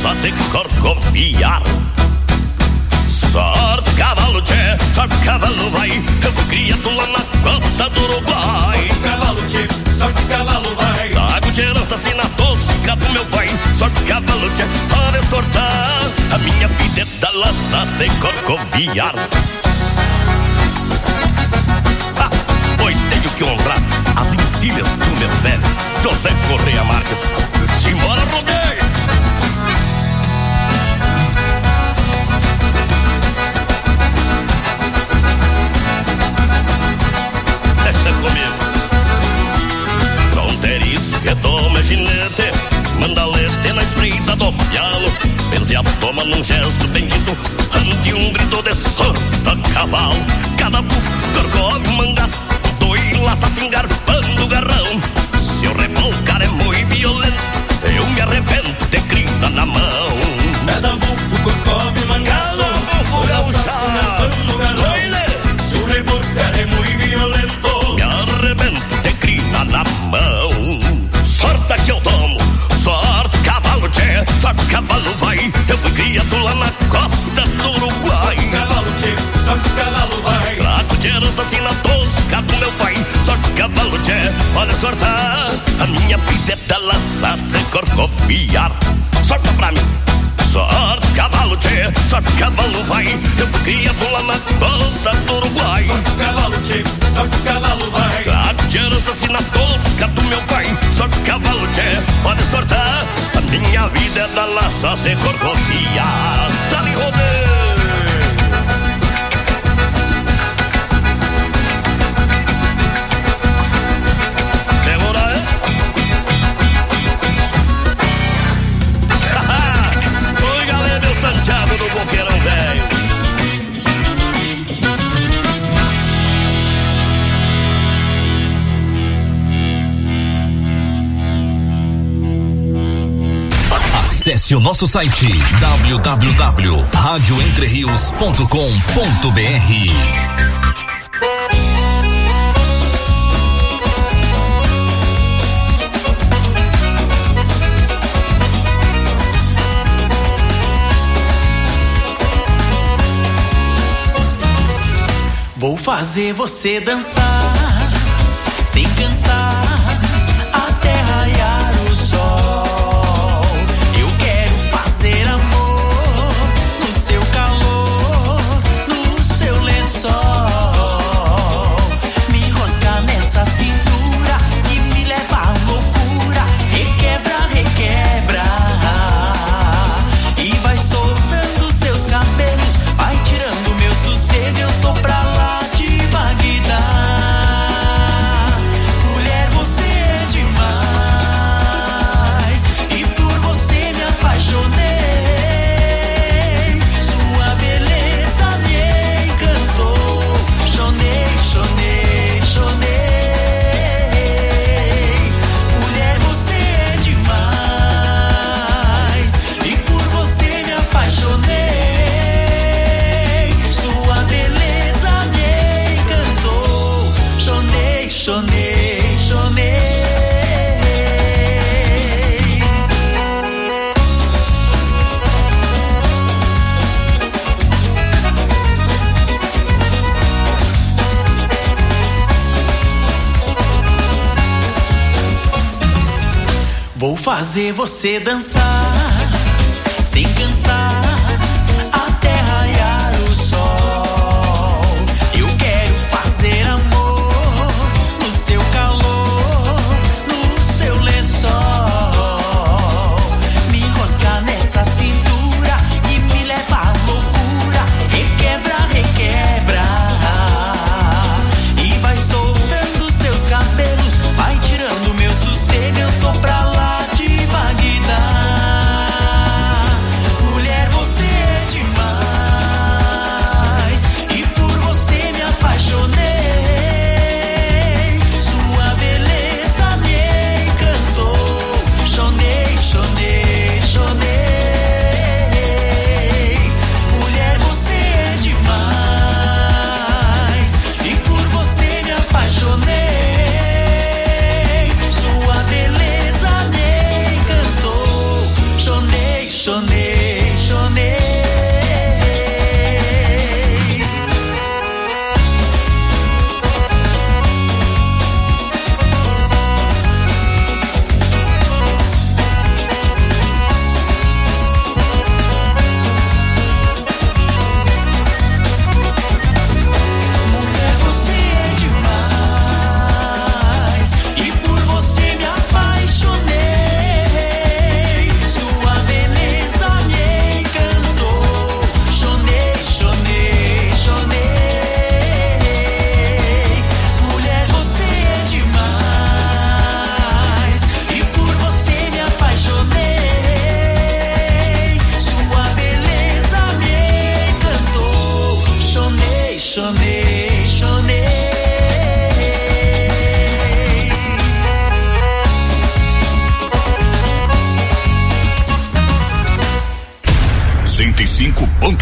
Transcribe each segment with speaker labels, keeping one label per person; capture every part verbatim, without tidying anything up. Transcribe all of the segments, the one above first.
Speaker 1: só se corcoviar. Sorte cavalo, tchê, sorte cavalo vai. Eu fui criado lá na costa do Uruguai.
Speaker 2: Sorte cavalo, tchê, sorte cavalo vai.
Speaker 1: Trago de herança assim na tosca do meu pai. Sorte cavalo, tchê, para sortar. A minha vida é da laça sem corcoviar. Ah, pois tenho que honrar as encilhas do meu velho José Correia Marques. Simbora, rodeio! Deixa comigo. Fronteiriço, retoma ginete, mandalete na espreita do pialo. Benze a toma num gesto bendito, ante um grito de sorte a cavalo. Cada bufo, corcove, mangaço, dois laças se engarfando o garrão. Se eu revolcar é muito violento, eu me arrebento de crina na mão.
Speaker 2: Cada bufo, corcove, mangaço, dois laças se engarfando o garrão. Se eu revolcar é muito violento,
Speaker 1: me arrebento de crina na mão. Sorte que eu tomo, sorte cavalo, tchê, sorte cavalo vai. Eu fui criado lá na costa do Uruguai.
Speaker 2: Sorte cavalo, tchê, sorte cavalo vai.
Speaker 1: Trago de herança assim na tosca do meu pai. Sorte cavalo, tchê, pode sortar. A minha vida é da laça sem corcoviar. Sorte pra mim. Sorte cavalo, tchê, sorte cavalo vai. Eu fui criado lá na costa do Uruguai.
Speaker 2: Sorte cavalo, tchê, sorte cavalo vai.
Speaker 1: Trago de herança assim na tosca do meu pai. Sorte cavalo, tchê, pode sortar. A minha vida é da laça sem corcoviar. Tá me rodando. Santiago do Boqueirão Velho.
Speaker 3: Acesse o nosso site w w w ponto rádio entre rios ponto com ponto b r.
Speaker 4: Vou fazer você dançar sem cansar até raiar o sol. Eu quero fazer amor no seu calor, no seu lençol. Me enroscar nessa cintura que me leva à loucura. Requebra, requebra e vai soltando seus cabelos, vai tirando meu sossego. Eu tô pra lá. Mulher, você é demais e por você me apaixonei. Sua beleza me encantou. Chonei, chonei, chonei. Mulher, você é demais e por você me apaixonei. Sua beleza me Chonei, chonei, chonei. Vou fazer você dançar sem cansar até raiar o sol. Eu quero fazer amor no seu calor, no seu lençol. Me enroscar nessa cintura que me leva à loucura. Requebra, requebra e vai soltando seus cabelos, vai tirando meu sossego. Eu tô pra lá de Bagdá. Mulher, você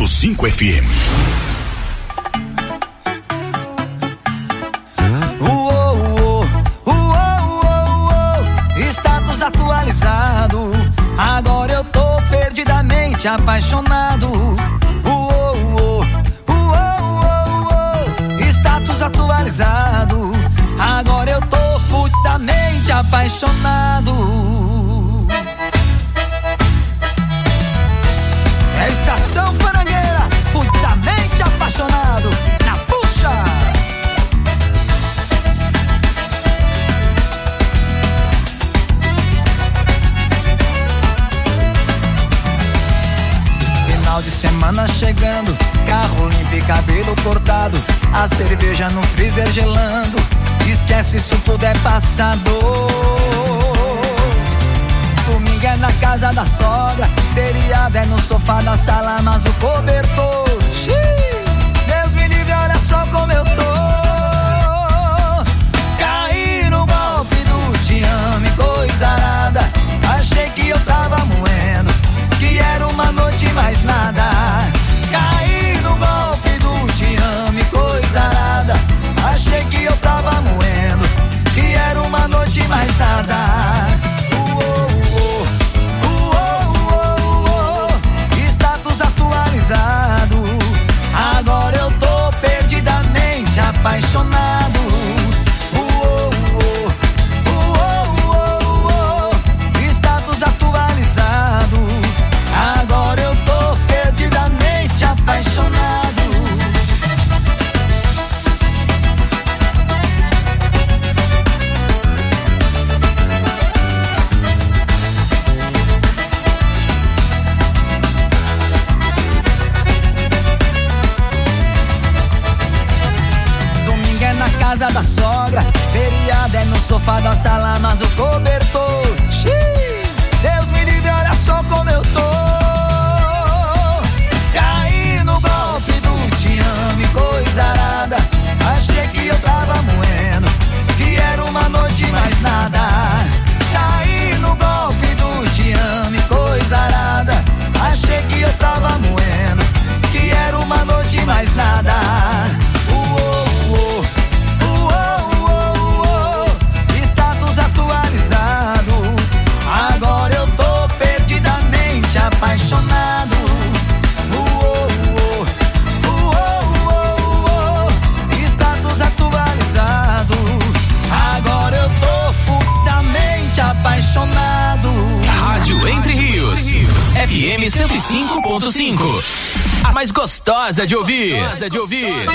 Speaker 3: ponto cinco F M.
Speaker 4: Uou, uou, uou, uou, status atualizado. Agora eu tô perdidamente apaixonado. Uou, uou, uou, uou, uou, status atualizado. Agora eu tô fudidamente apaixonado. É estação farangueira, fudidamente apaixonado. Na puxa! Final de semana chegando, carro limpo e cabelo cortado, a cerveja no freezer gelando. Esquece, isso tudo é passador. Domingo é na casa da sogra, seriado é no sofá da sala, mas o cobertor, xiii, Deus me livre, olha só como eu tô. Caí no golpe do te amo e coisa arada. Achei que eu tava moendo, que era uma noite mais nada. Caí no golpe do te amo e coisa arada. Achei que eu tava moendo, que era uma noite mais nada. Uou, uou, uou, uou, status atualizado. Agora eu tô perdidamente apaixonado. Uou, uou, uou, uou, status atualizado. Agora eu tô perdidamente apaixonado. Casa da sogra, seriado é no sofá da sala, mas o cobertor, xiii, Deus me livre, olha só como eu tô. Caí no golpe do te amo e coisa arada. Achei que eu tava moendo, que era uma noite mais nada. Caí no golpe do te amo e coisa arada. Achei que eu tava moendo, que era uma noite mais nada. Uou, uou, atualizado. Agora eu tô perdidamente apaixonado. Uou, uou, uou, uou, uou, status atualizado. Agora eu tô fudidamente apaixonado.
Speaker 3: Rádio Entre Rios, F M cento e cinco ponto cinco. A mais gostosa de ouvir. Gostosa de ouvir.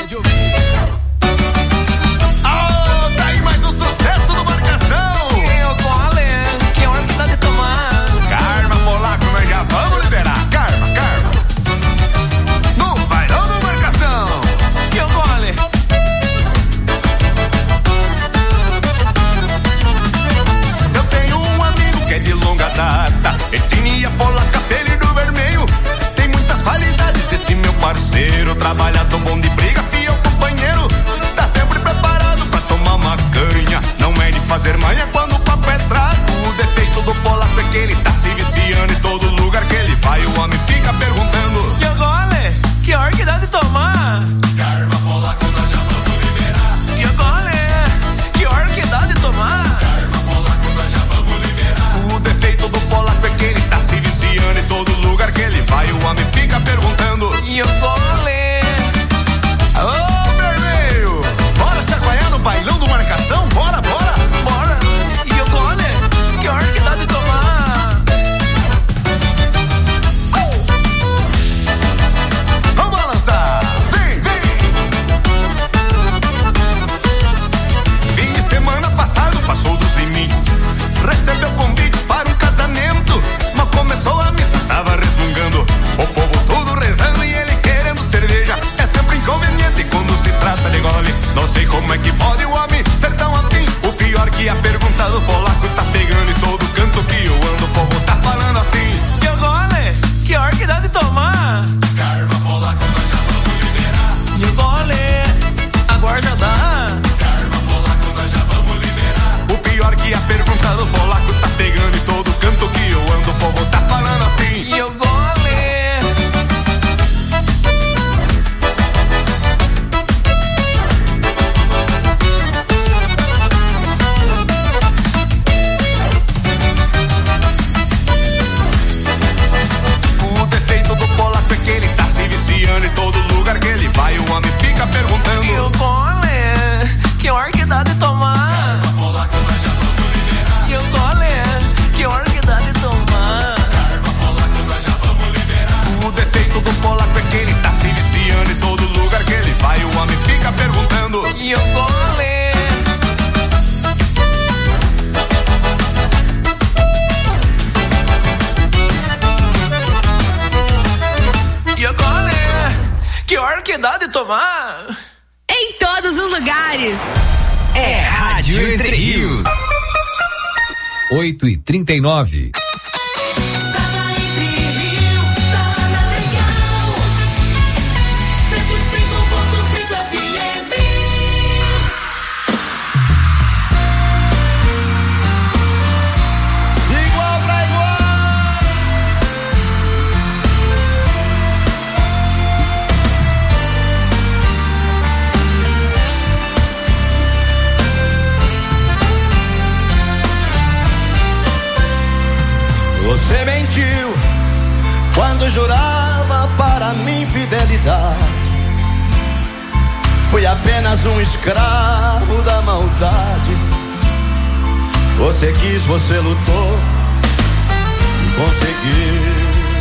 Speaker 2: Oh, tá aí mais um sucesso do Marcação.
Speaker 4: Que hora que tá de tomar?
Speaker 2: Karma, Polaco, nós já vamos liberar. Karma, Karma. No bailão do Marcação.
Speaker 4: Que eu gole.
Speaker 2: Eu tenho um amigo que é de longa data, etnia polaca, apelido vermelho. Tem muitas qualidades esse meu parceiro. Trabalhador, bom de briga, fiel companheiro. Tá sempre preparado pra tomar uma canha. Não é de fazer manha quando o papo é trago. O defeito do polaco é que ele tá se viciando. Em todo lugar que ele vai o homem fica perguntando:
Speaker 4: Que eu gole, que hora que dá de tomar?
Speaker 2: Karma, Polaco, nós já vamos liberar.
Speaker 4: Que eu gole, que hora que dá de tomar?
Speaker 2: Karma, Polaco, nós já vamos liberar. O defeito do polaco é que ele tá se viciando. Em todo lugar que ele vai o homem fica perguntando:
Speaker 4: E eu gole.
Speaker 5: tomar?
Speaker 6: Em todos os lugares.
Speaker 7: É Rádio Entre Rios.
Speaker 8: oito e trinta e nove.
Speaker 9: Você mentiu quando jurava para mim fidelidade. Fui apenas um escravo da maldade. Você quis, você lutou e conseguiu.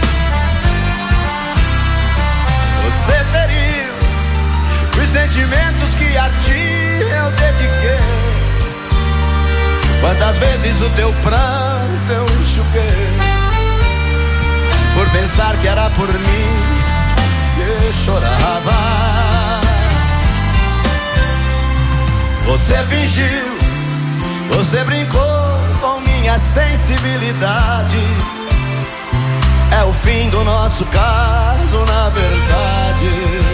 Speaker 9: Você feriu os sentimentos que a ti eu dediquei. Quantas vezes o teu pranto eu enxuguei, por pensar que era por mim que eu chorava. Você fingiu, você brincou com minha sensibilidade. É o fim do nosso caso, na verdade.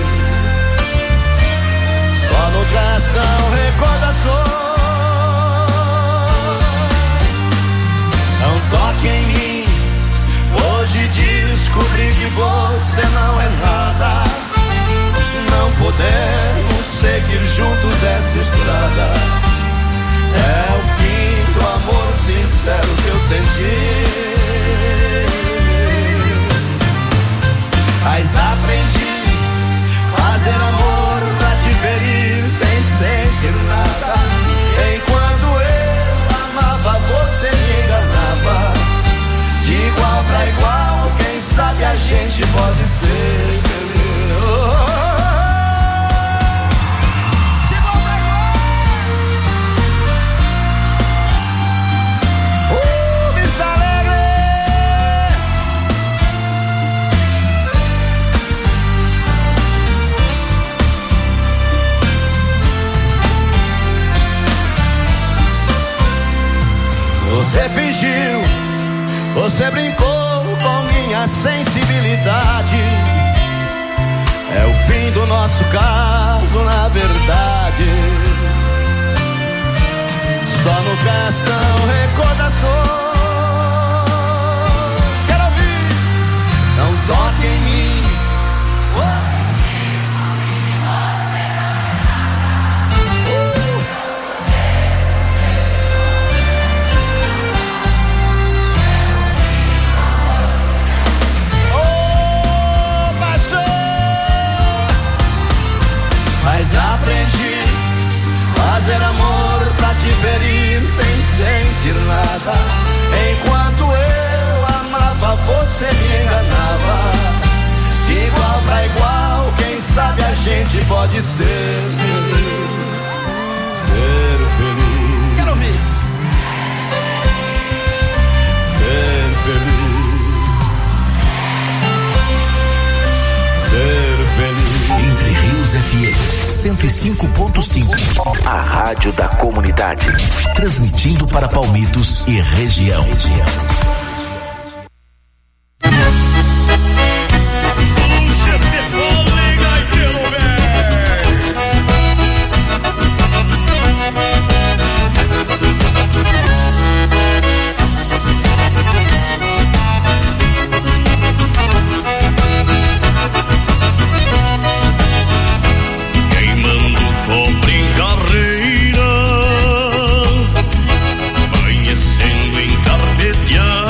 Speaker 9: Só nos restam recordações. Não toque em mim, hoje descobri que você não é nada. Não podemos seguir juntos essa estrada. É o fim do amor sincero que eu senti. Mas aprendi a fazer amor pra te ferir sem sentir nada. Enquanto eu amava, você me enganava. De igual pra igual, quem sabe a gente pode ser feliz. Oh, oh, oh. De igual pra igual. Uh, Vista Alegre. Você fingiu, você brincou com minha sensibilidade. É o fim do nosso caso, na verdade. Só nos restam recordações. Quero ouvir. Não toque em mim. Uh. Mas aprendi a fazer amor pra te ferir sem sentir nada. Enquanto eu amava, você me enganava. De igual pra igual, quem sabe a gente pode ser feliz. Ser feliz. Quero ouvir isso. Ser feliz. Ser feliz.
Speaker 3: Entre Rios F M cento e cinco ponto cinco, a rádio da comunidade, transmitindo para Palmitos e região.
Speaker 1: Carreiras, amanhecendo em carpetear.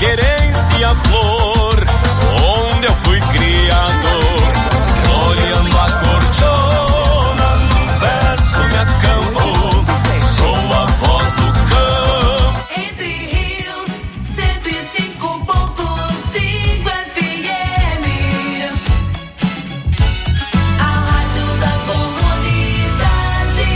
Speaker 2: querência flor, onde eu fui criado, olhando a cordiona, num verso me acampo, sou a voz do campo.
Speaker 5: Entre Rios, cento e cinco ponto cinco F M, a rádio da comunidade.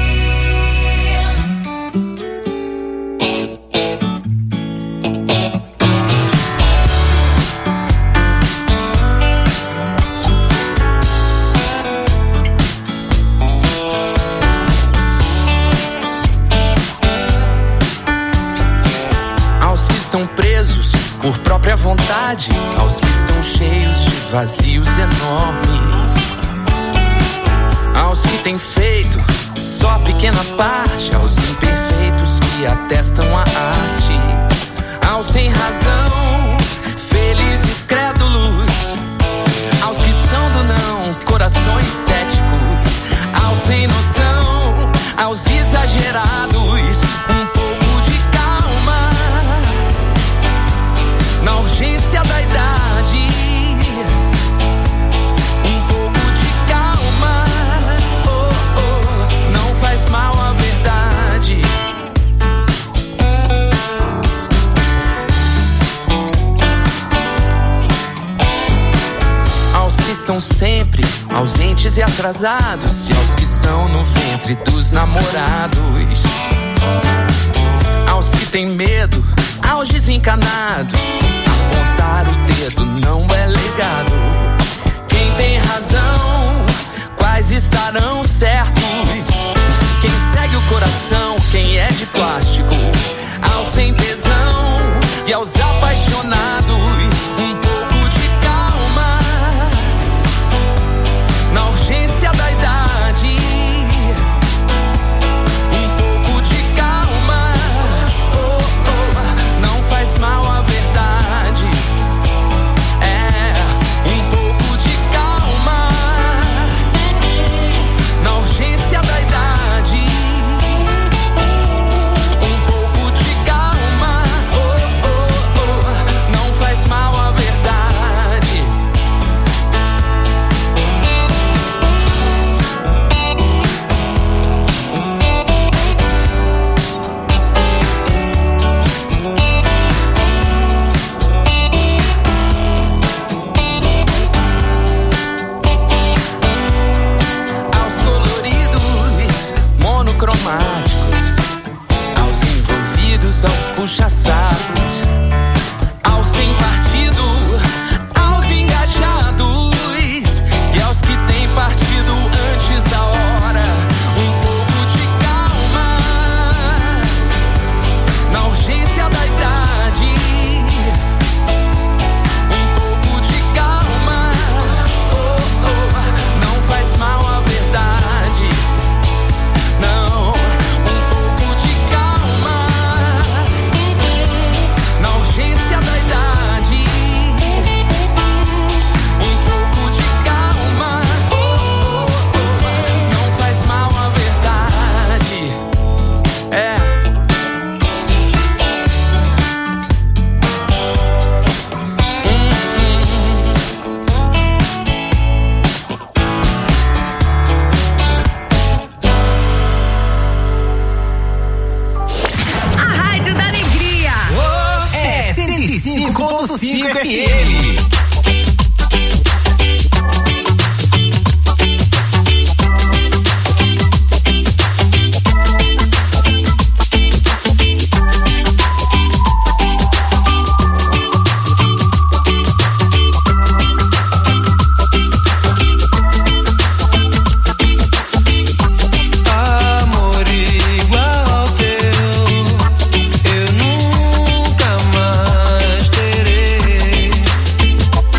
Speaker 4: Aos que estão presos por própria vontade, aos que estão cheios de vazios enormes, aos que têm feito só pequena parte, aos imperfeitos que atestam a arte, aos sem razão, felizes crédulos, aos que são do não, corações céticos, aos sem noção, aos exagerados, um pouco de calma na urgência da idade, um pouco de calma, oh, oh, não faz mal à verdade. Aos que estão sempre ausentes e atrasados, e aos que estão no ventre dos namorados, aos que têm medo, aos desencanados, apontar o dedo não é legado. Quem tem razão, quais estarão certos? Quem segue o coração, quem é de plástico? Aos sem tesão e aos apaixonados, um pouco de calma na urgência da idade, um pouco de calma, oh, oh, não faz mal à verdade. É, um pouco de calma na urgência da idade, um pouco de calma, oh, oh, oh, não faz mal à verdade. Aos coloridos, monocromáticos, aos envolvidos, aos puxa-sacos, aos sem partido, aos engajados e aos que têm partido antes da hora, um pouco de calma na urgência da idade, um pouco de calma, oh, oh, não faz mal à verdade. Não, um pouco de calma na urgência da idade, um pouco de calma, oh, oh, oh, não faz mal à verdade. É.
Speaker 6: A Rádio da Alegria.
Speaker 7: É cento e cinco ponto cinco F M.
Speaker 10: Amor igual ao teu, eu nunca mais terei.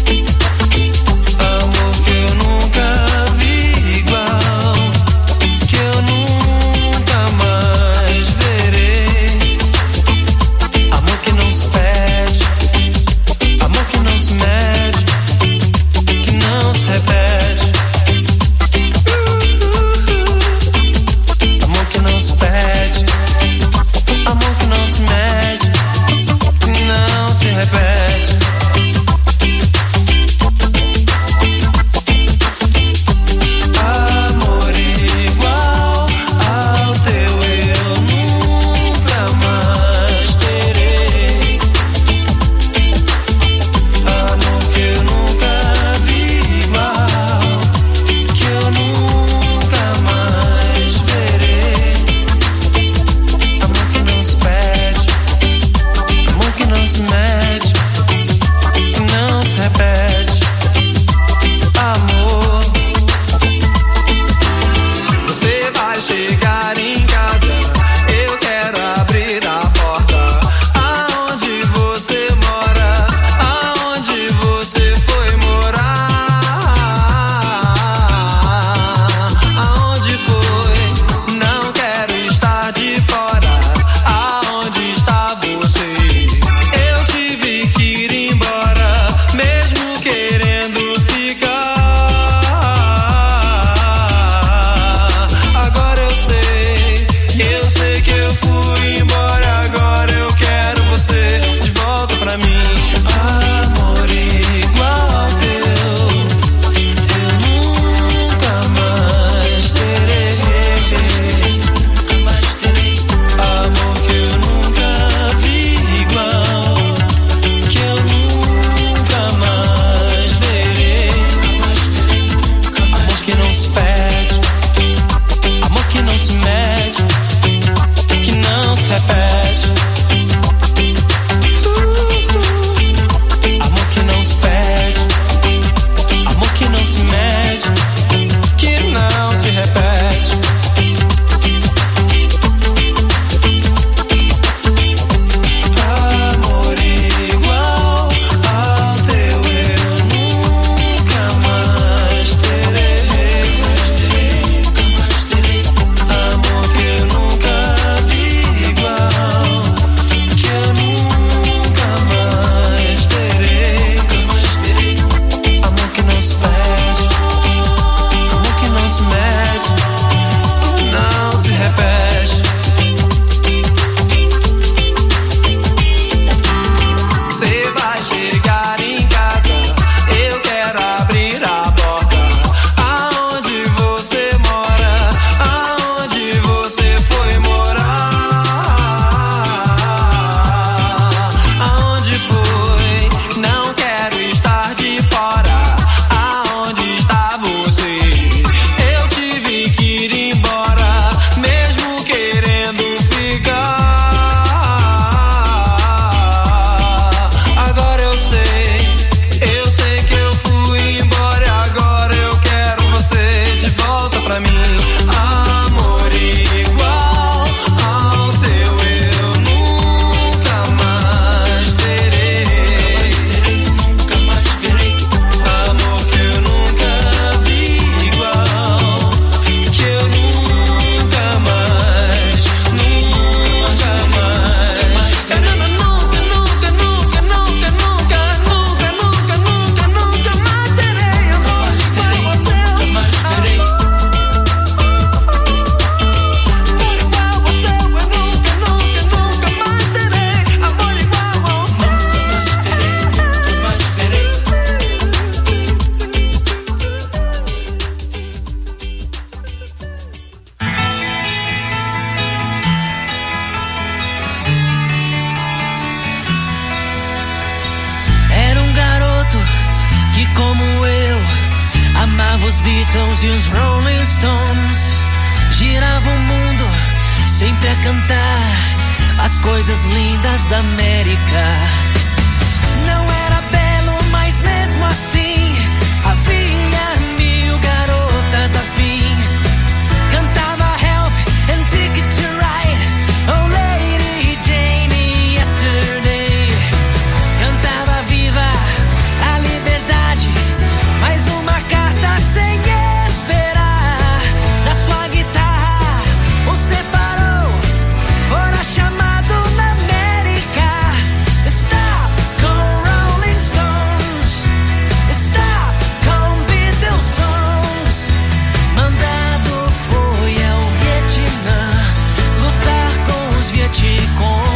Speaker 10: que como eu amava os Beatles e os Rolling Stones, girava o mundo sempre a cantar as coisas lindas da América. Não era belo, mas mesmo assim havia mil garotas afim. Cantava Help and Ticket to Ride, Oh Lady Jane Yesterday. Cantava Viva a Liberdade, mais uma carta sem esperar. Da sua guitarra o separou, fora chamado na América. Stop com Rolling Stones, stop com Beatles songs. Mandado foi ao Vietnã lutar com os Vietcongos.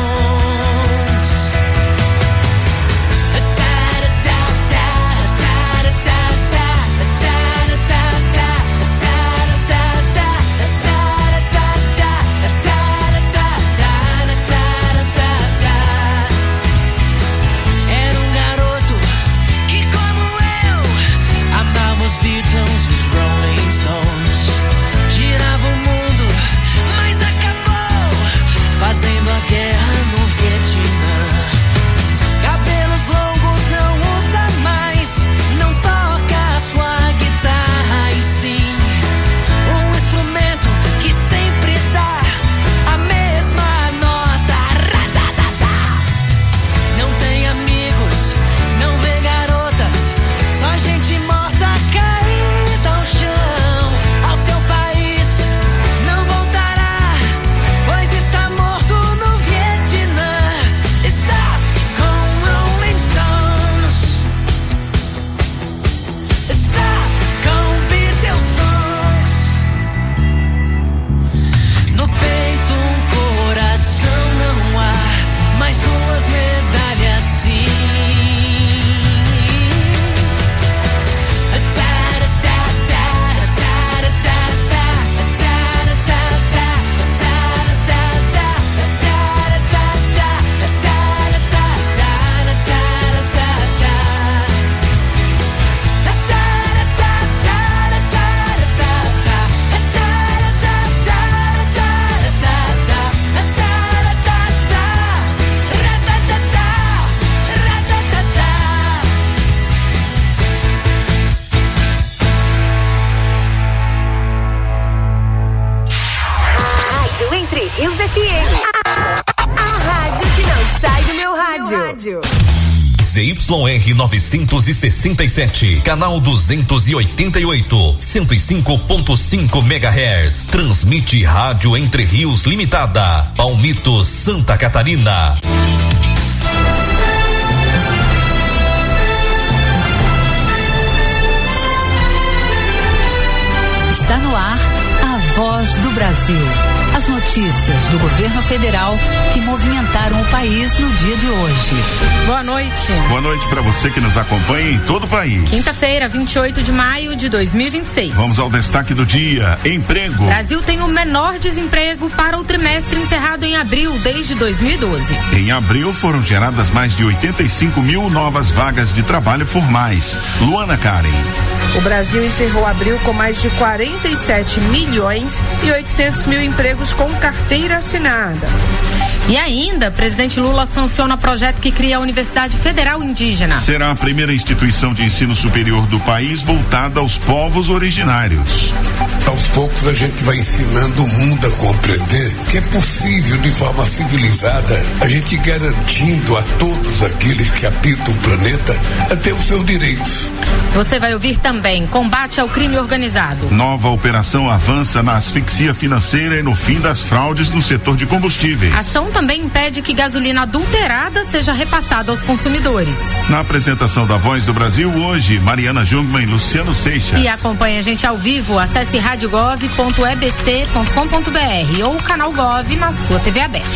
Speaker 10: Era um garoto que, como eu, amava os Beatles e os Rolling Stones. Girava o mundo, mas acabou fazendo a guerra no Vietnã. Cabelos longos não usa mais, não toca a sua guitarra e sim um instrumento que sempre dá a mesma nota. Radadadá. Não tem amigos, não vê garotas, só gente morta caída ao chão. Ao seu país não voltará, pois está morto no Vietnã. Stop com Rolling Stones, stop com Beatles songs. No peito um coração não há, mas duas medalhas sim.
Speaker 6: Rádio Entre Rios F M. A rádio que não sai do meu rádio.
Speaker 3: Z Y R novecentos e sessenta e sete, canal duzentos e oitenta e oito, cento e cinco ponto cinco megahertz. Transmite Rádio Entre Rios Limitada, Palmitos, Santa Catarina.
Speaker 11: Está no ar a Voz do Brasil. As notícias do governo federal que movimentaram o país no dia de hoje.
Speaker 12: Boa noite.
Speaker 13: Boa noite para você que nos acompanha em todo o país.
Speaker 12: Quinta-feira, vinte e oito de maio de dois mil e vinte e seis.
Speaker 13: Vamos ao destaque do dia. Emprego.
Speaker 12: Brasil tem o menor desemprego para o trimestre encerrado em abril desde dois mil e doze.
Speaker 13: Em abril foram geradas mais de oitenta e cinco mil novas vagas de trabalho formais. Luana Karen.
Speaker 14: O Brasil encerrou abril com mais de quarenta e sete milhões e oitocentos mil empregos com carteira assinada.
Speaker 12: E ainda, presidente Lula sanciona projeto que cria a Universidade Federal Indígena.
Speaker 13: Será a primeira instituição de ensino superior do país voltada aos povos originários.
Speaker 15: Aos poucos a gente vai ensinando o mundo a compreender que é possível, de forma civilizada, a gente garantindo a todos aqueles que habitam o planeta a ter os seus direitos.
Speaker 12: Você vai ouvir também combate ao crime organizado.
Speaker 13: Nova operação avança na asfixia financeira e no fim das fraudes no setor de combustíveis.
Speaker 12: A ação também impede que gasolina adulterada seja repassada aos consumidores.
Speaker 13: Na apresentação da Voz do Brasil hoje, Mariana Jungmann e Luciano Seixas.
Speaker 12: E acompanhe a gente ao vivo, acesse rádio gov ponto e b c ponto com ponto b r ou o canal Gov na sua T V aberta.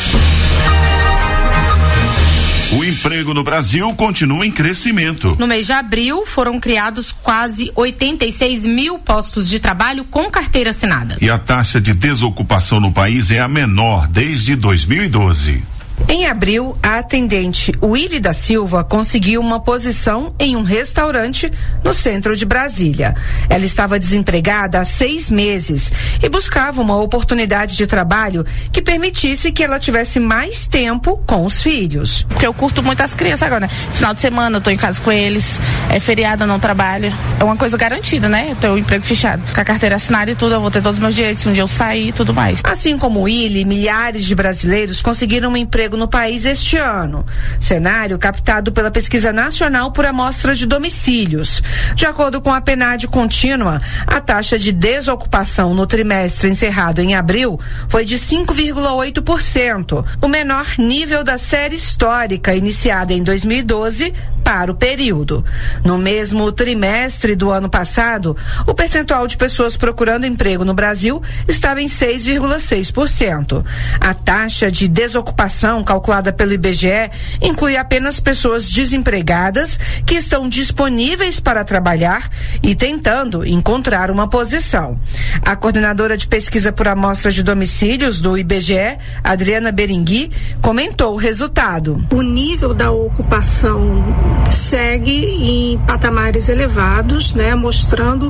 Speaker 13: O emprego no Brasil continua em crescimento.
Speaker 12: No mês de abril, foram criados quase oitenta e seis mil postos de trabalho com carteira assinada.
Speaker 13: E a taxa de desocupação no país é a menor desde dois mil e doze.
Speaker 14: Em abril, a atendente Willy da Silva conseguiu uma posição em um restaurante no centro de Brasília. Ela estava desempregada há seis meses e buscava uma oportunidade de trabalho que permitisse que ela tivesse mais tempo com os filhos.
Speaker 16: Porque eu curto muito as crianças agora, né? Final de semana eu tô em casa com eles, é feriado, eu não trabalho. É uma coisa garantida, né? Eu tenho um emprego fechado. Com a carteira assinada e tudo, eu vou ter todos os meus direitos, um dia eu sair e tudo mais.
Speaker 14: Assim como Willy, milhares de brasileiros conseguiram um emprego no país este ano. Cenário captado pela Pesquisa Nacional por Amostra de Domicílios. De acordo com a PNAD contínua, a taxa de desocupação no trimestre encerrado em abril foi de cinco vírgula oito por cento, o menor nível da série histórica iniciada em dois mil e doze para o período. No mesmo trimestre do ano passado, o percentual de pessoas procurando emprego no Brasil estava em seis vírgula seis por cento. A taxa de desocupação calculada pelo I B G E inclui apenas pessoas desempregadas que estão disponíveis para trabalhar e tentando encontrar uma posição. A coordenadora de pesquisa por amostra de domicílios do I B G E, Adriana Berengui, comentou o resultado.
Speaker 17: O nível da ocupação segue em patamares elevados, né, mostrando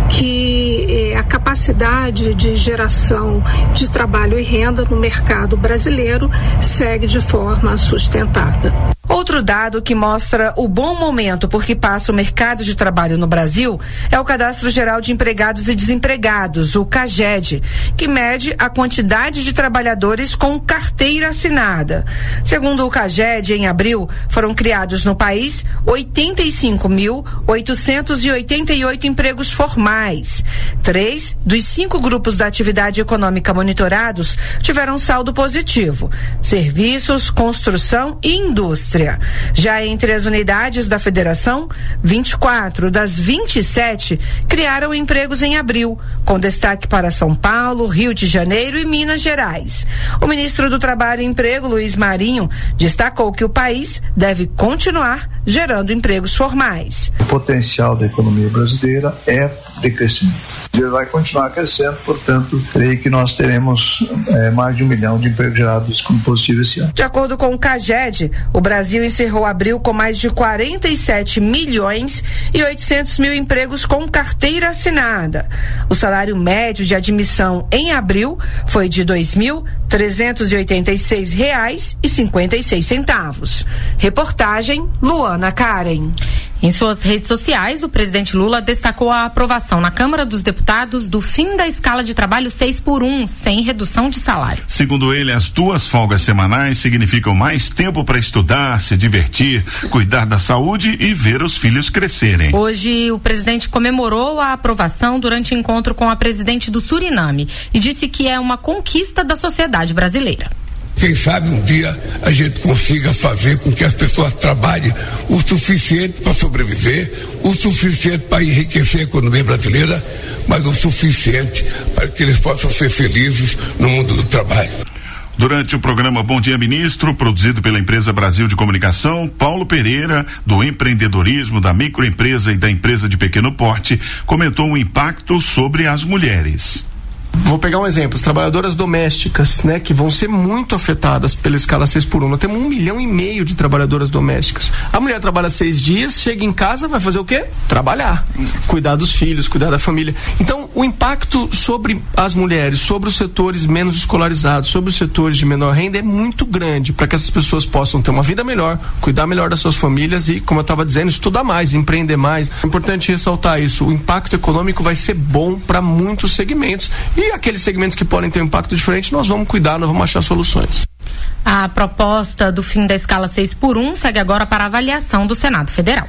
Speaker 17: que eh, a capacidade de geração de trabalho e renda no mercado brasileiro segue de forma sustentada.
Speaker 14: Outro dado que mostra o bom momento por que passa o mercado de trabalho no Brasil é o Cadastro Geral de Empregados e Desempregados, o CAGED, que mede a quantidade de trabalhadores com carteira assinada. Segundo o CAGED, em abril, foram criados no país oitenta e cinco mil oitocentos e oitenta e oito empregos formais. Três dos cinco grupos da atividade econômica monitorados tiveram saldo positivo: serviços, construção e indústria. Já entre as unidades da federação, vinte e quatro das vinte e sete criaram empregos em abril, com destaque para São Paulo, Rio de Janeiro e Minas Gerais. O ministro do Trabalho e Emprego, Luiz Marinho, destacou que o país deve continuar gerando empregos formais.
Speaker 18: O potencial da economia brasileira é de crescimento. Ele vai continuar crescendo, portanto, creio que nós teremos é, mais de um milhão de empregos gerados como possível esse ano.
Speaker 14: De acordo com o CAGED, o Brasil encerrou abril com mais de quarenta e sete milhões e oitocentos mil empregos com carteira assinada. O salário médio de admissão em abril foi de dois mil trezentos e oitenta e seis reais e cinquenta e seis centavos. Reportagem Luana Karen.
Speaker 12: Em suas redes sociais, o presidente Lula destacou a aprovação na Câmara dos Deputados do fim da escala de trabalho seis por um, sem redução de salário.
Speaker 13: Segundo ele, as duas folgas semanais significam mais tempo para estudar, se divertir, cuidar da saúde e ver os filhos crescerem.
Speaker 12: Hoje, o presidente comemorou a aprovação durante encontro com a presidente do Suriname e disse que é uma conquista da sociedade brasileira.
Speaker 15: Quem sabe um dia a gente consiga fazer com que as pessoas trabalhem o suficiente para sobreviver, o suficiente para enriquecer a economia brasileira, mas o suficiente para que eles possam ser felizes no mundo do trabalho.
Speaker 13: Durante o programa Bom Dia Ministro, produzido pela empresa Brasil de Comunicação, Paulo Pereira, do empreendedorismo, da microempresa e da empresa de pequeno porte, comentou o impacto sobre as mulheres.
Speaker 19: Vou pegar um exemplo, as trabalhadoras domésticas, né, que vão ser muito afetadas pela escala seis por um. Nós temos um milhão e meio de trabalhadoras domésticas. A mulher trabalha seis dias, chega em casa, vai fazer o quê? Trabalhar. Cuidar dos filhos, cuidar da família. Então, o impacto sobre as mulheres, sobre os setores menos escolarizados, sobre os setores de menor renda é muito grande para que essas pessoas possam ter uma vida melhor, cuidar melhor das suas famílias e, como eu estava dizendo, estudar mais, empreender mais. É importante ressaltar isso. O impacto econômico vai ser bom para muitos segmentos. E aqueles segmentos que podem ter um impacto diferente, nós vamos cuidar, nós vamos achar soluções.
Speaker 12: A proposta do fim da escala seis por um segue agora para avaliação do Senado Federal.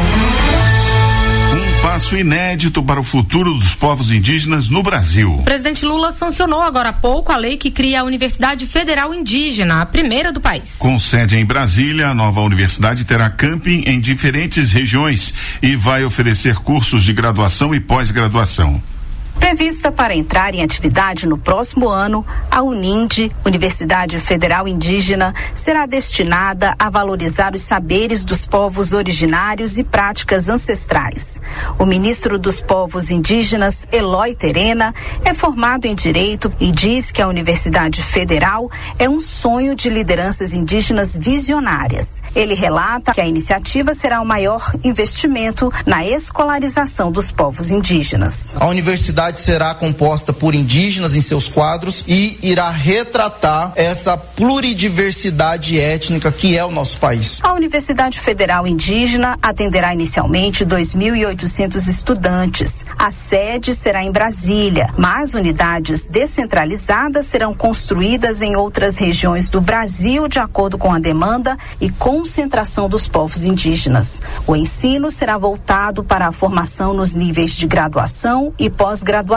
Speaker 13: Um passo inédito para o futuro dos povos indígenas no Brasil.
Speaker 12: O presidente Lula sancionou agora há pouco a lei que cria a Universidade Federal Indígena, a primeira do país.
Speaker 13: Com sede em Brasília, a nova universidade terá camping em diferentes regiões e vai oferecer cursos de graduação e pós-graduação.
Speaker 20: Prevista para entrar em atividade no próximo ano, a Uninde, Universidade Federal Indígena, será destinada a valorizar os saberes dos povos originários e práticas ancestrais. O ministro dos Povos Indígenas, Eloy Terena, é formado em Direito e diz que a Universidade Federal é um sonho de lideranças indígenas visionárias. Ele relata que a iniciativa será o maior investimento na escolarização dos povos indígenas.
Speaker 21: A universidade será composta por indígenas em seus quadros e irá retratar essa pluridiversidade étnica que é o nosso país.
Speaker 20: A Universidade Federal Indígena atenderá inicialmente dois mil e oitocentos estudantes. A sede será em Brasília, mas unidades descentralizadas serão construídas em outras regiões do Brasil de acordo com a demanda e concentração dos povos indígenas. O ensino será voltado para a formação nos níveis de graduação e pós-graduação.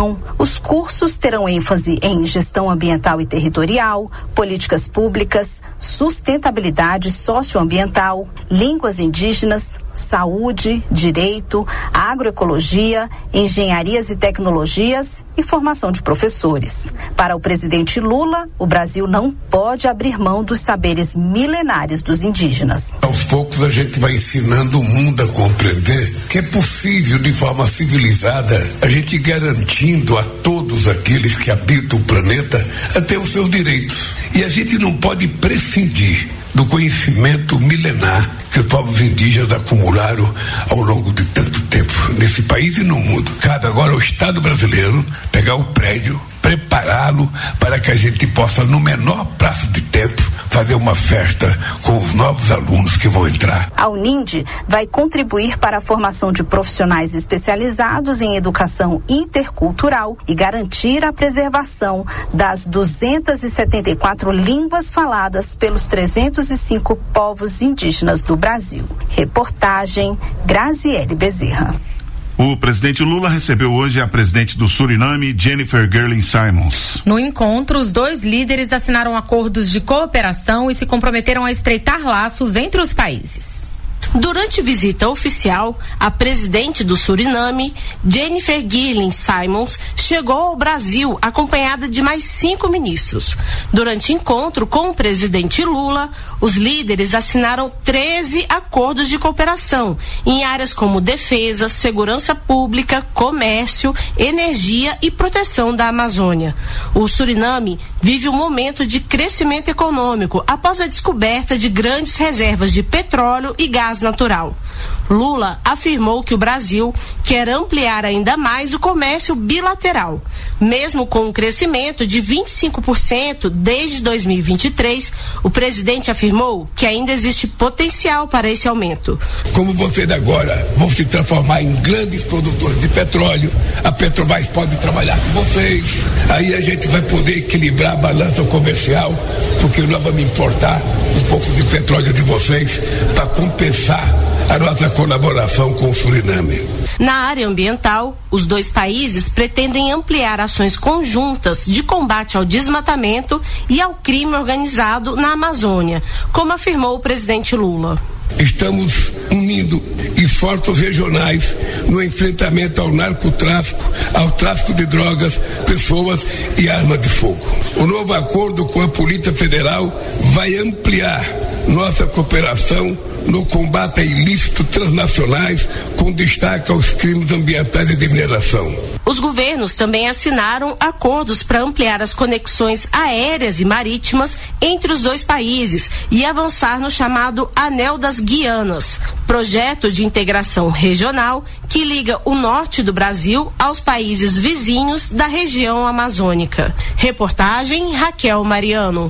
Speaker 20: Os cursos terão ênfase em gestão ambiental e territorial, políticas públicas, sustentabilidade socioambiental, línguas indígenas, saúde, direito, agroecologia, engenharias e tecnologias e formação de professores. Para o presidente Lula, o Brasil não pode abrir mão dos saberes milenares dos indígenas.
Speaker 15: Aos poucos a gente vai ensinando o mundo a compreender que é possível, de forma civilizada, a gente garantindo a todos aqueles que habitam o planeta até os seus direitos. E a gente não pode prescindir do conhecimento milenar que os povos indígenas acumularam ao longo de tanto tempo nesse país e no mundo. Cabe agora ao Estado brasileiro pegar o prédio, prepará-lo para que a gente possa, no menor prazo de tempo, fazer uma festa com os novos alunos que vão entrar.
Speaker 20: A Uninde vai contribuir para a formação de profissionais especializados em educação intercultural e garantir a preservação das duzentas e setenta e quatro línguas faladas pelos trezentos e cinco povos indígenas do Brasil. Reportagem Graziele Bezerra.
Speaker 13: O presidente Lula recebeu hoje a presidente do Suriname, Jennifer Gerling Simons.
Speaker 12: No encontro, os dois líderes assinaram acordos de cooperação e se comprometeram a estreitar laços entre os países.
Speaker 22: Durante visita oficial, a presidente do Suriname, Jennifer Gerling Simons, chegou ao Brasil acompanhada de mais cinco ministros. Durante encontro com o presidente Lula, os líderes assinaram treze acordos de cooperação em áreas como defesa, segurança pública, comércio, energia e proteção da Amazônia. O Suriname vive um momento de crescimento econômico após a descoberta de grandes reservas de petróleo e gás natural. Lula afirmou que o Brasil quer ampliar ainda mais o comércio bilateral. Mesmo com um crescimento de vinte e cinco por cento desde dois mil e vinte e três, o presidente afirmou que ainda existe potencial para esse aumento.
Speaker 15: Como vocês agora vão se transformar em grandes produtores de petróleo, a Petrobras pode trabalhar com vocês, aí a gente vai poder equilibrar a balança comercial, porque nós vamos importar um pouco de petróleo de vocês para compensar a nossa colaboração com o Suriname.
Speaker 22: Na área ambiental, os dois países pretendem ampliar ações conjuntas de combate ao desmatamento e ao crime organizado na Amazônia, como afirmou o presidente Lula.
Speaker 15: Estamos unindo esforços regionais no enfrentamento ao narcotráfico, ao tráfico de drogas, pessoas e armas de fogo. O novo acordo com a Polícia Federal vai ampliar nossa cooperação no combate a ilícitos transnacionais, com destaque aos crimes ambientais e de mineração.
Speaker 22: Os governos também assinaram acordos para ampliar as conexões aéreas e marítimas entre os dois países e avançar no chamado Anel das Guianas, projeto de integração regional que liga o norte do Brasil aos países vizinhos da região amazônica. Reportagem Raquel Mariano.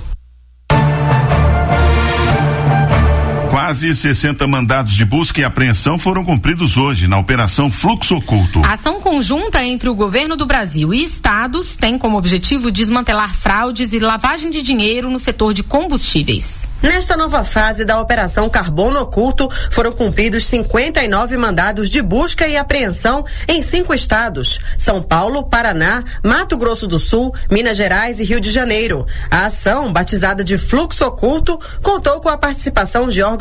Speaker 13: Quase sessenta mandados de busca e apreensão foram cumpridos hoje na Operação Fluxo Oculto.
Speaker 12: A ação conjunta entre o governo do Brasil e estados tem como objetivo desmantelar fraudes e lavagem de dinheiro no setor de combustíveis.
Speaker 23: Nesta nova fase da Operação Carbono Oculto, foram cumpridos cinquenta e nove mandados de busca e apreensão em cinco estados: São Paulo, Paraná, Mato Grosso do Sul, Minas Gerais e Rio de Janeiro. A ação, batizada de Fluxo Oculto, contou com a participação de órgãos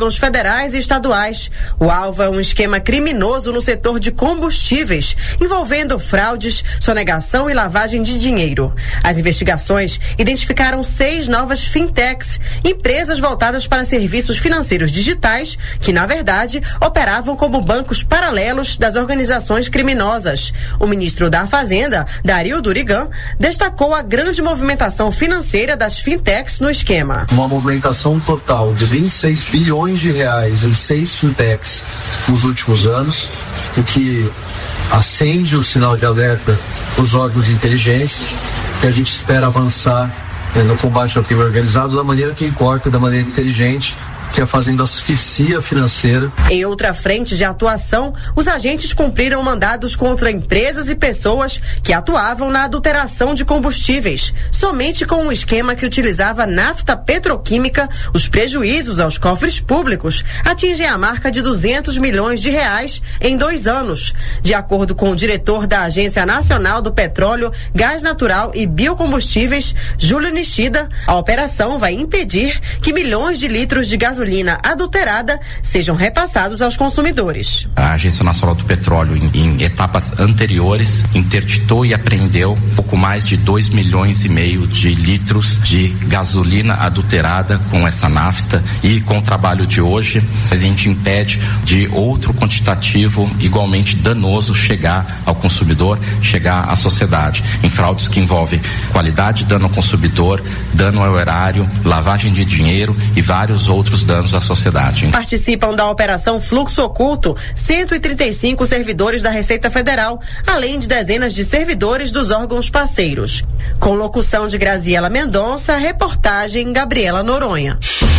Speaker 23: órgãos federais e estaduais. O alvo é um esquema criminoso no setor de combustíveis, envolvendo fraudes, sonegação e lavagem de dinheiro. As investigações identificaram seis novas fintechs, empresas voltadas para serviços financeiros digitais, que, na verdade, operavam como bancos paralelos das organizações criminosas. O ministro da Fazenda, Dario Durigan, destacou a grande movimentação financeira das fintechs no esquema.
Speaker 1: Uma movimentação total de vinte e seis bilhões de reais em seis fintechs nos últimos anos, o que acende o sinal de alerta para os órgãos de inteligência, que a gente espera avançar eh, no combate ao crime organizado da maneira que importa, da maneira inteligente, que é fazendo asfixia financeira.
Speaker 23: Em outra frente de atuação, os agentes cumpriram mandados contra empresas e pessoas que atuavam na adulteração de combustíveis. Somente com um esquema que utilizava nafta petroquímica, os prejuízos aos cofres públicos atingem a marca de duzentos milhões de reais em dois anos. De acordo com o diretor da Agência Nacional do Petróleo, Gás Natural e Biocombustíveis, Júlio Nishida, a operação vai impedir que milhões de litros de gasolina gasolina adulterada sejam repassados aos consumidores.
Speaker 8: A Agência Nacional do Petróleo, em, em etapas anteriores, interditou e apreendeu pouco mais de dois milhões e meio de litros de gasolina adulterada com essa nafta, e com o trabalho de hoje a gente impede de outro quantitativo igualmente danoso chegar ao consumidor, chegar à sociedade, em fraudes que envolvem qualidade, dano ao consumidor, dano ao erário, lavagem de dinheiro e vários outros danos à sociedade.
Speaker 23: Participam da operação Fluxo Oculto cento e trinta e cinco servidores da Receita Federal, além de dezenas de servidores dos órgãos parceiros. Com locução de Graziela Mendonça, reportagem Gabriela Noronha.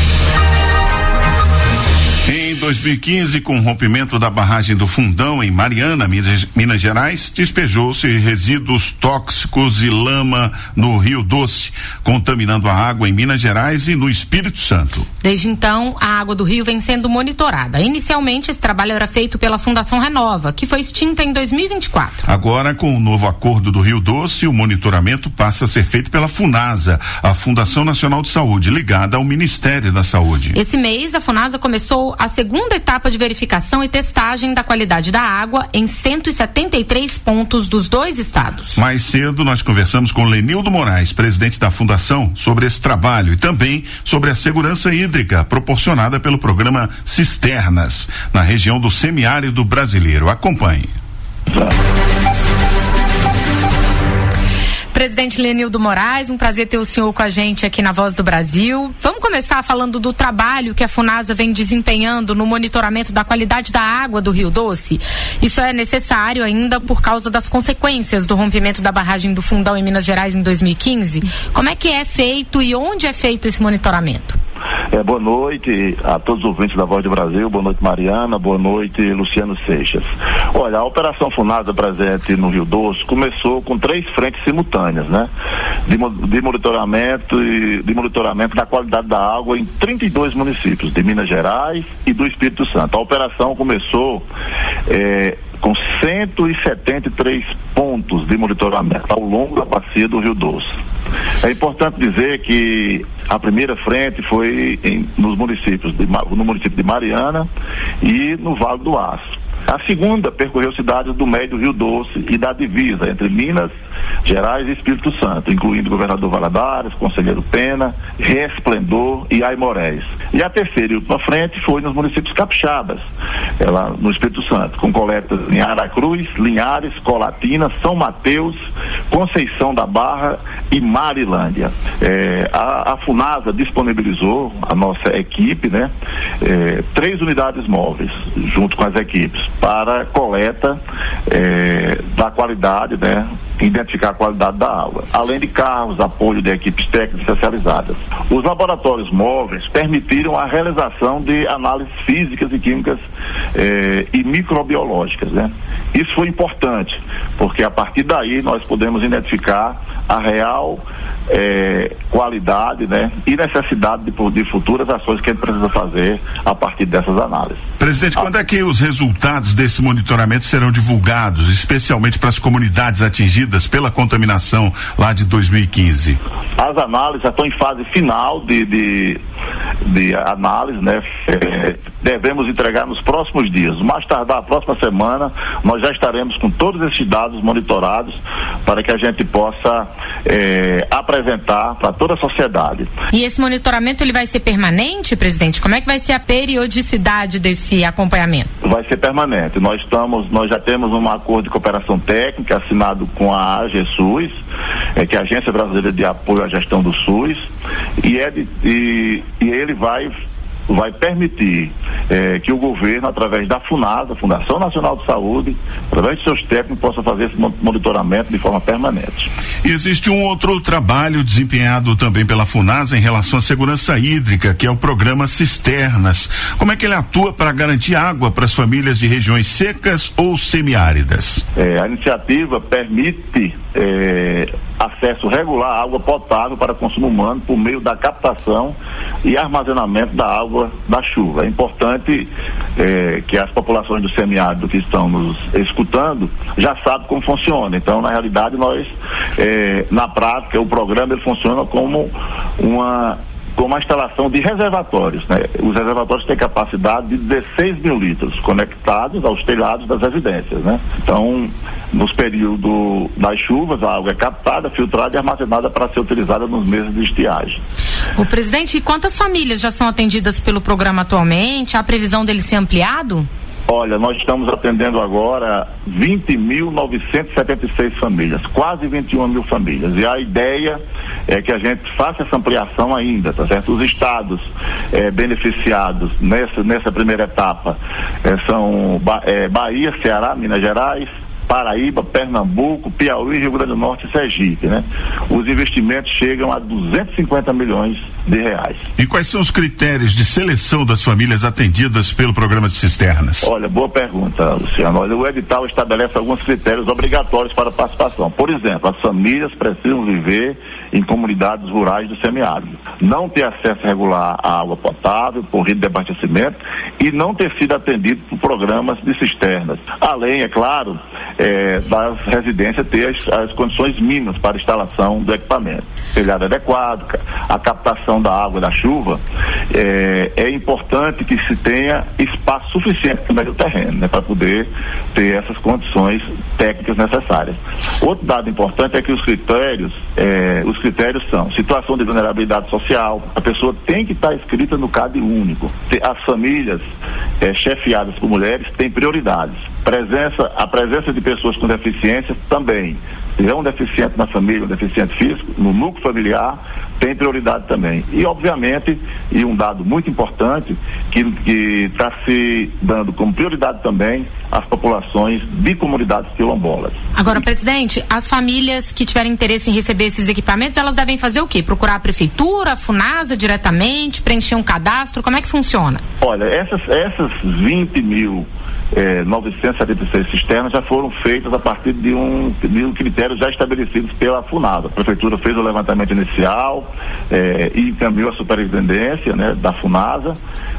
Speaker 13: Em dois mil e quinze, com o rompimento da barragem do Fundão em Mariana, Minas, Minas Gerais, despejou-se resíduos tóxicos e lama no Rio Doce, contaminando a água em Minas Gerais e no Espírito Santo.
Speaker 12: Desde então, a água do rio vem sendo monitorada. Inicialmente, esse trabalho era feito pela Fundação Renova, que foi extinta em dois mil e vinte e quatro.
Speaker 13: Agora, com o novo acordo do Rio Doce, o monitoramento passa a ser feito pela FUNASA, a Fundação Nacional de Saúde, ligada ao Ministério da Saúde.
Speaker 12: Esse mês, a FUNASA começou a segunda etapa de verificação e testagem da qualidade da água em cento e setenta e três pontos dos dois estados.
Speaker 13: Mais cedo, nós conversamos com Lenildo Moraes, presidente da Fundação, sobre esse trabalho e também sobre a segurança hídrica proporcionada pelo programa Cisternas, na região do semiárido brasileiro. Acompanhe.
Speaker 12: Presidente Lenildo Moraes, um prazer ter o senhor com a gente aqui na Voz do Brasil. Vamos começar falando do trabalho que a FUNASA vem desempenhando no monitoramento da qualidade da água do Rio Doce. Isso é necessário ainda por causa das consequências do rompimento da barragem do Fundão em Minas Gerais em dois mil e quinze. Como é que é feito e onde é feito esse monitoramento?
Speaker 9: É, boa noite a todos os ouvintes da Voz do Brasil, boa noite Mariana, boa noite Luciano Seixas. Olha, a Operação FUNASA presente no Rio Doce começou com três frentes simultâneas, né? De, de monitoramento e de monitoramento da qualidade da água em trinta e dois municípios de Minas Gerais e do Espírito Santo. A operação começou é, com cento e setenta e três pontos de monitoramento ao longo da bacia do Rio Doce. É importante dizer que a primeira frente foi em, nos municípios de, no município de Mariana e no Vale do Aço. A segunda percorreu cidades do meio do Rio Doce e da divisa entre Minas Gerais e Espírito Santo, incluindo Governador Valadares, Conselheiro Pena, Resplendor e Aimorés. E a terceira e última frente foi nos municípios capixabas, ela, no Espírito Santo, com coletas em Aracruz, Linhares, Colatina, São Mateus, Conceição da Barra e Marilândia. É, a, a FUNASA disponibilizou a nossa equipe, né, é, três unidades móveis, junto com as equipes, para coleta é, da qualidade, né, identificar a qualidade da água, além de carros, apoio de equipes técnicas especializadas. Os laboratórios móveis permitiram a realização de análises físicas e químicas eh, e microbiológicas, né? Isso foi importante, porque a partir daí nós podemos identificar a real eh, qualidade, né, e necessidade de, de futuras ações que a gente precisa fazer a partir dessas análises.
Speaker 13: Presidente, ah. quando é que os resultados desse monitoramento serão divulgados, especialmente para as comunidades atingidas atingidas pela contaminação lá de dois mil e quinze?
Speaker 9: As análises já estão em fase final de, de, de análise, né? É, devemos entregar nos próximos dias. Mais tardar, a próxima semana, nós já estaremos com todos esses dados monitorados para que a gente possa é, apresentar para toda a sociedade.
Speaker 12: E esse monitoramento ele vai ser permanente, presidente? Como é que vai ser a periodicidade desse acompanhamento?
Speaker 9: Vai ser permanente. Nós estamos, nós já temos um acordo de cooperação técnica assinado com a AGESUS, é, que é a Agência Brasileira de Apoio à Gestão do SUS, e, é de, e, e ele vai vai permitir eh, que o governo, através da FUNASA, Fundação Nacional de Saúde, através de seus técnicos, possa fazer esse monitoramento de forma permanente.
Speaker 13: E existe um outro trabalho desempenhado também pela FUNASA em relação à segurança hídrica, que é o programa Cisternas. Como é que ele atua para garantir água para as famílias de regiões secas ou semiáridas?
Speaker 9: Eh, a iniciativa permite eh, acesso regular à água potável para consumo humano por meio da captação e armazenamento da água da chuva. É importante eh, que as populações do semiárido que estão nos escutando já sabem como funciona. Então, na realidade, nós, eh, na prática, o programa ele funciona como uma com uma instalação de reservatórios, né? Os reservatórios têm capacidade de dezesseis mil litros conectados aos telhados das residências, né? Então, nos períodos das chuvas, a água é captada, filtrada e armazenada para ser utilizada nos meses de estiagem.
Speaker 12: O presidente, quantas famílias já são atendidas pelo programa atualmente? Há previsão dele ser ampliado?
Speaker 9: Olha, nós estamos atendendo agora vinte mil novecentos e setenta e seis famílias, quase vinte e uma mil famílias. E a ideia é que a gente faça essa ampliação ainda, tá certo? Os estados eh, beneficiados nessa, nessa primeira etapa eh, são ba eh, Bahia, Ceará, Minas Gerais, Paraíba, Pernambuco, Piauí, Rio Grande do Norte e Sergipe, né? Os investimentos chegam a duzentos e cinquenta milhões de reais.
Speaker 13: E quais são os critérios de seleção das famílias atendidas pelo programa de cisternas?
Speaker 9: Olha, boa pergunta, Luciano. Olha, o edital estabelece alguns critérios obrigatórios para a participação. Por exemplo, as famílias precisam viver em comunidades rurais do semiárido, não ter acesso regular à água potável por rede de abastecimento e não ter sido atendido por programas de cisternas. Além, é claro, é, das residências ter as, as condições mínimas para a instalação do equipamento. Telhado adequado, a captação da água da chuva, é, é importante que se tenha espaço suficiente no meio do terreno, né, para poder ter essas condições técnicas necessárias. Outro dado importante é que os critérios, é, os critérios são situação de vulnerabilidade social, a pessoa tem que estar inscrita no CAD único. As famílias é, chefiadas por mulheres têm prioridades. Presença, a presença de pessoas com deficiência também. Se é um deficiente na família, um deficiente físico, no núcleo familiar, tem prioridade também. E, obviamente, e um dado muito importante, que está se dando como prioridade também as populações de comunidades quilombolas.
Speaker 12: Agora, presidente, as famílias que tiverem interesse em receber esses equipamentos, elas devem fazer o quê? Procurar a prefeitura, a FUNASA diretamente, preencher um cadastro? Como é que funciona?
Speaker 9: Olha, essas, essas vinte mil eh, novecentos e setenta e seis cisternas já foram feitas a partir de um, de um critério já estabelecidos pela FUNASA. A prefeitura fez o levantamento inicial eh, e encaminhou a superintendência, né, da FUNASA,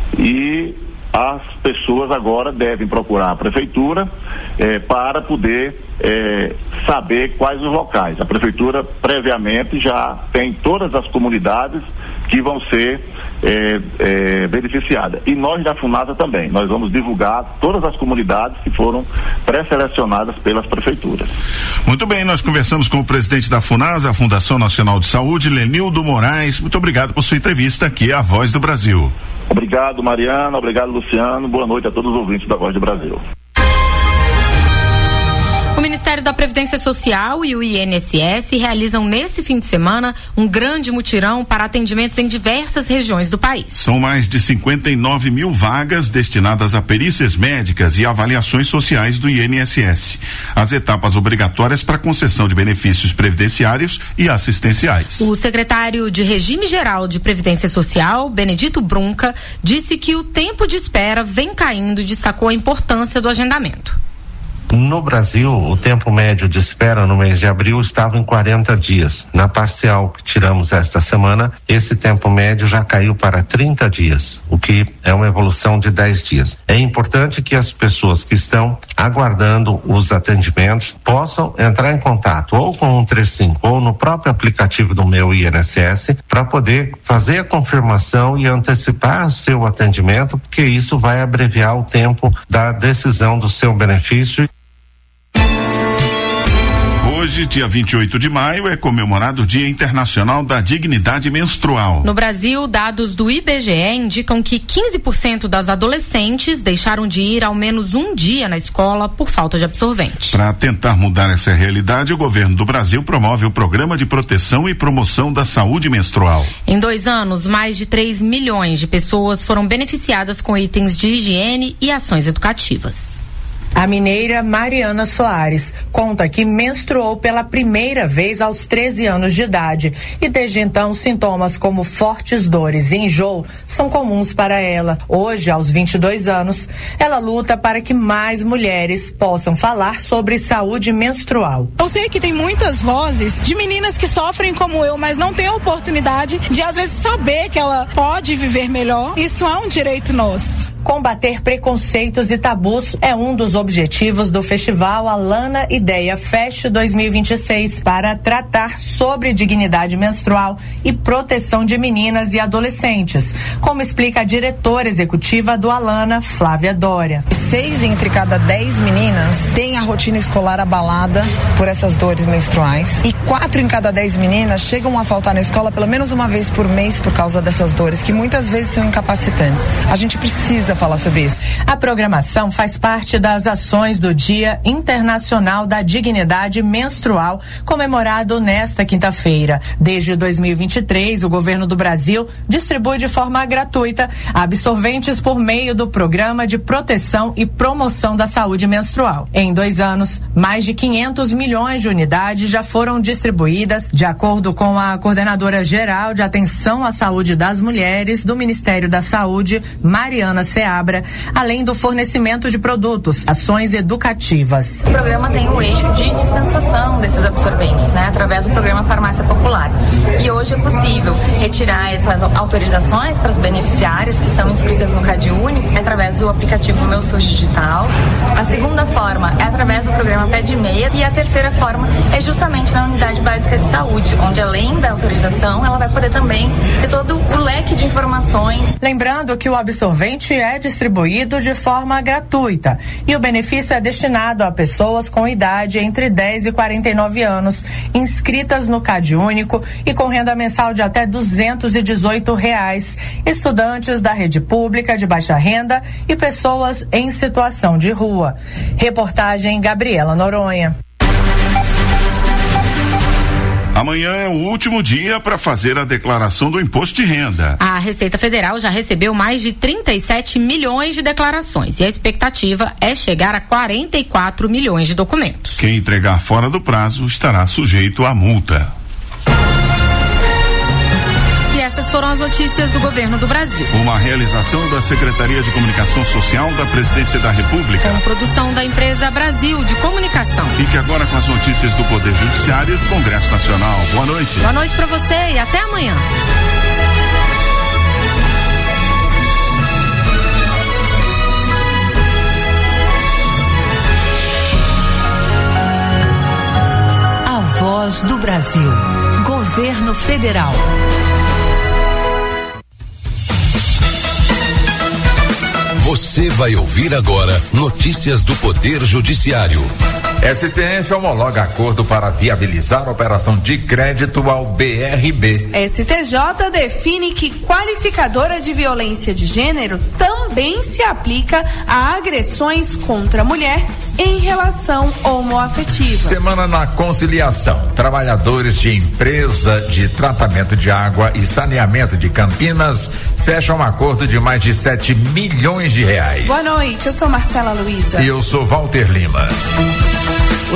Speaker 9: e as pessoas agora devem procurar a prefeitura eh, para poder eh, saber quais os locais. A prefeitura previamente já tem todas as comunidades que vão ser eh, eh, beneficiadas. E nós da FUNASA também. Nós vamos divulgar todas as comunidades que foram pré-selecionadas pelas prefeituras.
Speaker 13: Muito bem, nós conversamos com o presidente da FUNASA, a Fundação Nacional de Saúde, Lenildo Moraes. Muito obrigado por sua entrevista aqui, à Voz do Brasil.
Speaker 9: Obrigado, Mariana. Obrigado, Luciano. Boa noite a todos os ouvintes da Voz do Brasil.
Speaker 12: O Ministério da Previdência Social e o I N S S realizam nesse fim de semana um grande mutirão para atendimentos em diversas regiões do país.
Speaker 13: São mais de cinquenta e nove mil vagas destinadas a perícias médicas e avaliações sociais do I N S S. As etapas obrigatórias para concessão de benefícios previdenciários e assistenciais.
Speaker 12: O secretário de Regime Geral de Previdência Social, Benedito Brunca, disse que o tempo de espera vem caindo e destacou a importância do agendamento.
Speaker 2: No Brasil, o tempo médio de espera no mês de abril estava em quarenta dias. Na parcial que tiramos esta semana, esse tempo médio já caiu para trinta dias, o que é uma evolução de dez dias. É importante que as pessoas que estão aguardando os atendimentos possam entrar em contato ou com o cento e trinta e cinco ou no próprio aplicativo do Meu I N S S para poder fazer a confirmação e antecipar seu atendimento, porque isso vai abreviar o tempo da decisão do seu benefício.
Speaker 13: Hoje, dia vinte e oito de maio, é comemorado o Dia Internacional da Dignidade Menstrual.
Speaker 12: No Brasil, dados do I B G E indicam que quinze por cento das adolescentes deixaram de ir ao menos um dia na escola por falta de absorvente.
Speaker 13: Para tentar mudar essa realidade, o governo do Brasil promove o Programa de Proteção e Promoção da Saúde Menstrual.
Speaker 12: Em dois anos, mais de três milhões de pessoas foram beneficiadas com itens de higiene e ações educativas.
Speaker 4: A mineira Mariana Soares conta que menstruou pela primeira vez aos treze anos de idade e desde então sintomas como fortes dores e enjoo são comuns para ela. Hoje, aos vinte e dois anos, ela luta para que mais mulheres possam falar sobre saúde menstrual.
Speaker 5: Eu sei que tem muitas vozes de meninas que sofrem como eu, mas não têm a oportunidade de às vezes saber que ela pode viver melhor. Isso é um direito nosso.
Speaker 4: Combater preconceitos e tabus é um dos objetivos do Festival Alana Ideia Fest dois mil e vinte e seis para tratar sobre dignidade menstrual e proteção de meninas e adolescentes, como explica a diretora executiva do Alana, Flávia Dória.
Speaker 24: Seis entre cada dez meninas têm a rotina escolar abalada por essas dores menstruais e quatro em cada dez meninas chegam a faltar na escola pelo menos uma vez por mês por causa dessas dores, que muitas vezes são incapacitantes. A gente precisa falar sobre isso.
Speaker 4: A programação faz parte das ações do Dia Internacional da Dignidade Menstrual, comemorado nesta quinta-feira. Desde dois mil e vinte e três, o governo do Brasil distribui de forma gratuita absorventes por meio do Programa de Proteção e Promoção da Saúde Menstrual. Em dois anos, mais de quinhentos milhões de unidades já foram distribuídas, de acordo com a coordenadora geral de atenção à saúde das mulheres do Ministério da Saúde, Mariana Seabra, além do fornecimento de produtos, ações educativas.
Speaker 25: O programa tem o eixo de dispensação desses absorventes, né, através do programa Farmácia Popular. E hoje é possível retirar essas autorizações para os beneficiários que estão inscritas no CadÚnico através do aplicativo Meu SUS Digital. A segunda forma é através do programa Pé de Meia e a terceira forma é justamente na unidade básica de saúde, onde além da autorização, ela vai poder também ter todo o leque de informações.
Speaker 4: Lembrando que o absorvente é distribuído de forma gratuita e o benefício é destinado a pessoas com idade entre dez e quarenta e nove anos, inscritas no CadÚnico e com renda mensal de até duzentos e dezoito reais, estudantes da rede pública de baixa renda e pessoas em situação de rua. Reportagem Gabriela Noronha.
Speaker 13: Amanhã é o último dia para fazer a declaração do imposto de renda.
Speaker 12: A Receita Federal já recebeu mais de trinta e sete milhões de declarações e a expectativa é chegar a quarenta e quatro milhões de documentos.
Speaker 13: Quem entregar fora do prazo estará sujeito à multa.
Speaker 12: E essas foram as notícias do governo do Brasil.
Speaker 13: Uma realização da Secretaria de Comunicação Social da Presidência da República.
Speaker 12: Com produção da empresa Brasil de Comunicação.
Speaker 13: Fique agora com as notícias do Poder Judiciário e do Congresso Nacional. Boa noite.
Speaker 12: Boa noite para você e até amanhã.
Speaker 11: A Voz do Brasil. Governo Federal.
Speaker 3: Você vai ouvir agora notícias do Poder Judiciário.
Speaker 26: S T F homologa acordo para viabilizar a operação de crédito ao B R B.
Speaker 27: S T J define que qualificadora de violência de gênero também se aplica a agressões contra a mulher em relação homoafetiva.
Speaker 26: Semana na conciliação. Trabalhadores de empresa de tratamento de água e saneamento de Campinas fecham um acordo de mais de sete milhões de reais.
Speaker 27: Boa noite, eu sou Marcela Luiza.
Speaker 26: E eu sou Walter Lima.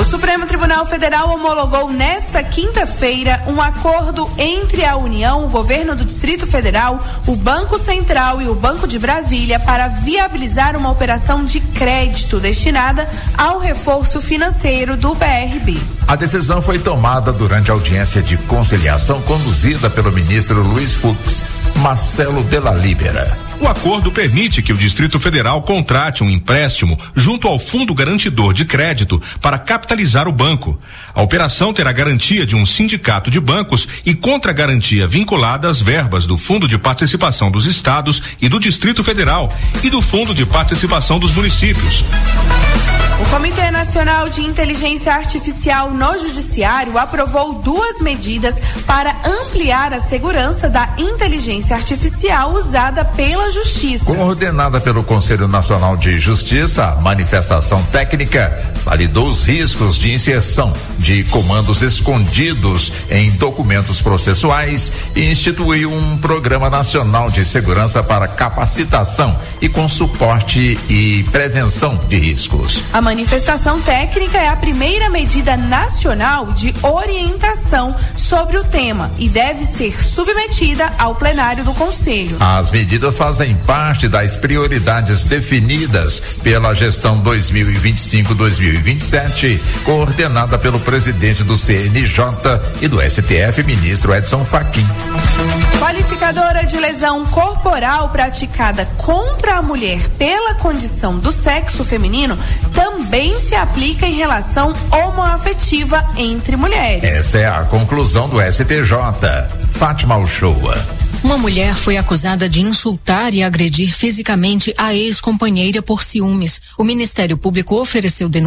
Speaker 27: O Supremo Tribunal Federal homologou nesta quinta-feira um acordo entre a União, o governo do Distrito Federal, o Banco Central e o Banco de Brasília para viabilizar uma operação de crédito destinada ao reforço financeiro do B R B.
Speaker 26: A decisão foi tomada durante a audiência de conciliação conduzida pelo ministro Luiz Fux, Marcelo Della Libera.
Speaker 6: O acordo permite que o Distrito Federal contrate um empréstimo junto ao Fundo Garantidor de Crédito para capitalizar o banco. A operação terá garantia de um sindicato de bancos e contra-garantia vinculada às verbas do Fundo de Participação dos Estados e do Distrito Federal e do Fundo de Participação dos Municípios.
Speaker 27: O Comitê Nacional de Inteligência Artificial no Judiciário aprovou duas medidas para ampliar a segurança da inteligência artificial usada pela Justiça.
Speaker 26: Coordenada pelo Conselho Nacional de Justiça, a manifestação técnica validou os riscos de inserção de comandos escondidos em documentos processuais e instituiu um Programa Nacional de Segurança para capacitação e com suporte e prevenção de riscos.
Speaker 27: A manifestação técnica é a primeira medida nacional de orientação sobre o tema e deve ser submetida ao plenário do Conselho.
Speaker 26: As medidas fazem parte das prioridades definidas pela gestão dois mil e vinte e cinco a dois mil e vinte e sete, coordenada pelo presidente do C N J e do S T F, ministro Edson Fachin.
Speaker 27: Qualificadora de lesão corporal praticada contra a mulher pela condição do sexo feminino também se aplica em relação homoafetiva entre mulheres.
Speaker 26: Essa é a conclusão do S T J. Fátima Uchoa.
Speaker 7: Uma mulher foi acusada de insultar e agredir fisicamente a ex-companheira por ciúmes. O Ministério Público ofereceu denúncia